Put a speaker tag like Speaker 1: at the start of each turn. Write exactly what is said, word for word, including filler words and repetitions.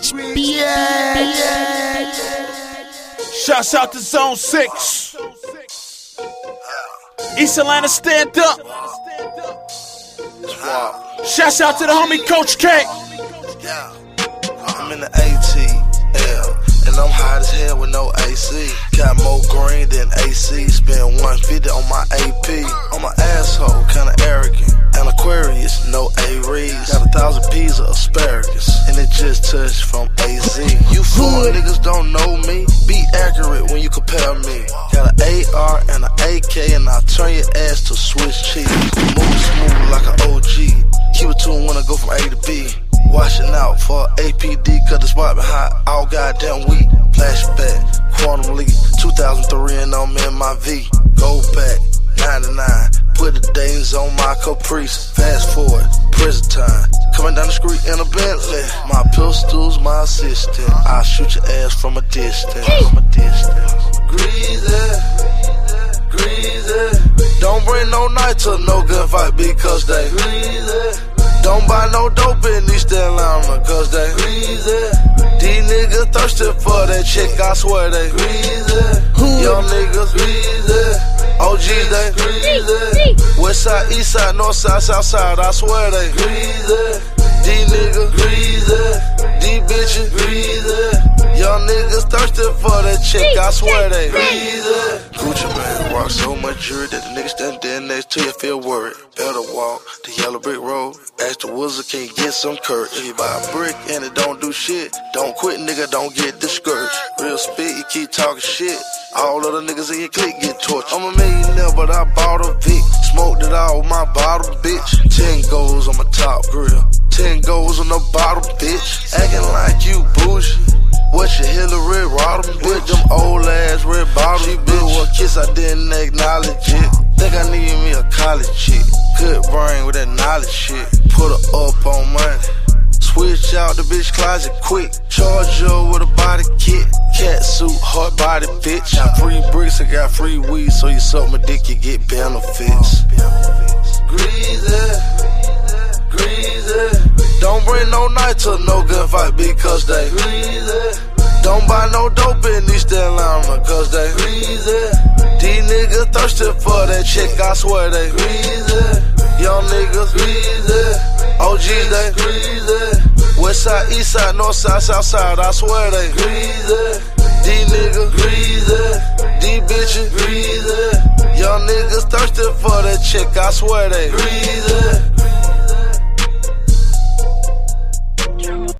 Speaker 1: Rich bitch.
Speaker 2: Shouts out to Zone six. East Atlanta, stand up. Shouts out to the homie Coach K.
Speaker 3: I'm in the A T L, and I'm hot as hell with no A C. Got more green than A C. Spend one fifty on my A P. I'm an asshole, kinda arrogant. An Aquarius, no A-Rees. Got a thousand P's of asparagus, and it just touched from A Z. You fool niggas don't know me. Be accurate when you compare me. Got an A R and an A K, and I turn your ass to Swiss cheese. Move smooth like an O G. Keep it to when I go from A to B. Watching out for A P D, cause the spot been hot all goddamn week. Flashback, quantum leap, two thousand three and I'm in my V. Go back, ninety-nine, put the days on my Caprice. Fast forward, prison time, coming down the street in a Bentley. My pistol's my assistant, I shoot your ass from a distance. From a distance. Greasy, greasy. Don't bring no knife to no gunfight because they greasy. Don't buy no dope in East Atlanta, cause they greasy. These niggas thirsty for that chick, I swear they greasy. Young niggas greasy. O Gs they greasy. West side, east side, north side, south side, I swear they greasy. These niggas greasy. These bitches greasy. Young niggas thirsty for that chick, I swear they greasy. Gucci man rock so much jewelry that the niggas stand there next to you feel worried. Better walk the yellow brick road. Ask the wizard, can you get some courage? If you buy a brick and it don't do shit, don't quit, nigga, don't get discouraged. Real spit, you keep talking shit. All of the niggas in your clique get tortured. I'm a millionaire, but I bought a Vic. Smoked it all with my bottle, bitch. Ten goals on my top grill. Ten goals on the bottle, bitch. Acting like you bougie. What your Hillary Rodham, bitch? Them old ass red bottles, she blew a kiss, I didn't acknowledge it. Think I need me a college chick. Good brain with that knowledge shit. Put her up on money. Switch out the bitch closet quick. Charge her with a body kit. Cat suit, hard body bitch. Got free bricks, I got free weed. So you suck my dick, you get benefits. Greasy, greasy. Don't bring no knife to no gunfight because they greasy. Don't buy no dope in East Atlanta cause they greasy. These niggas thirsty for that chick, I swear they greasy. Young niggas greasy. O Gs they greasy. West side, east side, north side, south side, I swear they greasy. These niggas greasy. These bitches greasy. Young niggas thirsty for that chick, I swear they greasy.